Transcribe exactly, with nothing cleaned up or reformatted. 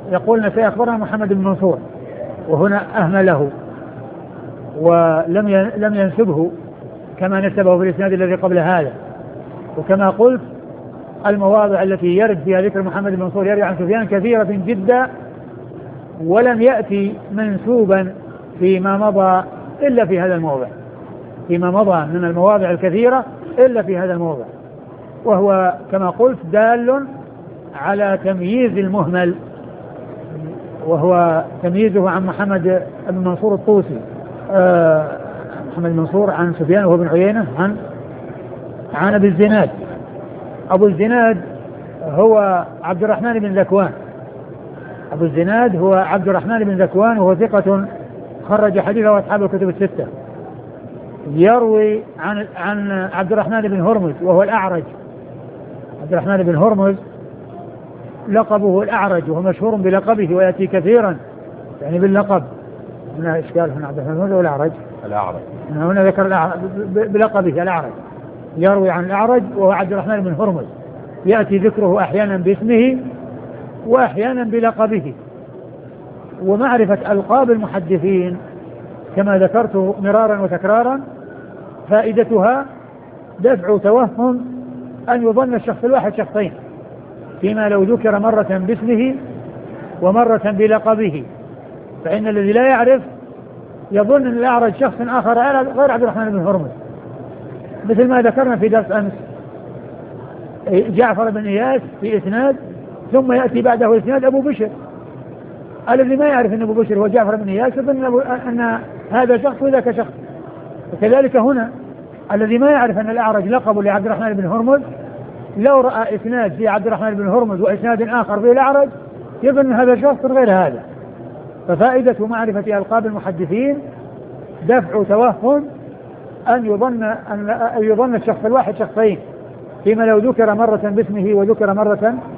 يقول نسائي أخبرنا محمد بن منصور، وهنا أهمله ولم لم ينسبه كما نسبه في الإسناد الذي قبل هذا. وكما قلت المواضع التي يرد فيها ذكر محمد بن منصور يروي عن سفيان كثيرة جدا، ولم يأتي منسوبا فيما مضى إلا في هذا الموضع، فيما مضى من المواضع الكثيرة إلا في هذا الموضع، وهو كما قلت دال على تمييز المهمل، وهو تمييزه عن محمد بن منصور الطوسي. آه محمد بن منصور عن سفيان وهو بن عيينة عن عن أبي الزناد. أبو الزناد هو عبد الرحمن بن ذكوان، أبو الزناد هو عبد الرحمن بن ذكوان، وهو ثقة خرج حديثه أصحاب الكتب الستة. يروي عن عن عبد الرحمن بن هرمز وهو الأعرج. عبد الرحمن بن هرمز لقبه الأعرج، وهو مشهور بلقبه ويأتي كثيرا يعني باللقب. هنا إشكال هنا عبد الرحمن بن هرمز والأعرج الأعرج هنا ذكر بلقبه الأعرج. يروي عن الأعرج وهو عبد الرحمن بن هرمز، يأتي ذكره أحيانا باسمه وأحيانا بلقبه. ومعرفة ألقاب المحدثين كما ذكرت مرارا وتكرارا فائدتها دفع توهم أن يظن الشخص الواحد شخصين، فيما لو ذكر مرة باسمه ومرة بلقبه، فإن الذي لا يعرف يظن أن الأعرج شخص آخر غير عبد الرحمن بن هرمز، مثل ما ذكرنا في درس أمس جعفر بن إياس في إسناد، ثم يأتي بعده إسناد أبو بشر. الذي ما يعرف أن أبو بشر هو جعفر بن إياس يظن أن هذا شخص وذاك شخص. وكذلك هنا الذي ما يعرف أن الأعرج لقب لعبد الرحمن بن هرمز لو رأى إسناد في عبد الرحمن بن هرمز وإسناد آخر في الأعرج يظن هذا شخص غير هذا. ففائدة معرفة ألقاب المحدثين دفع توهم أن يظن أن يظن الشخص الواحد شخصين، فيما لو ذكر مرة باسمه وذكر مرة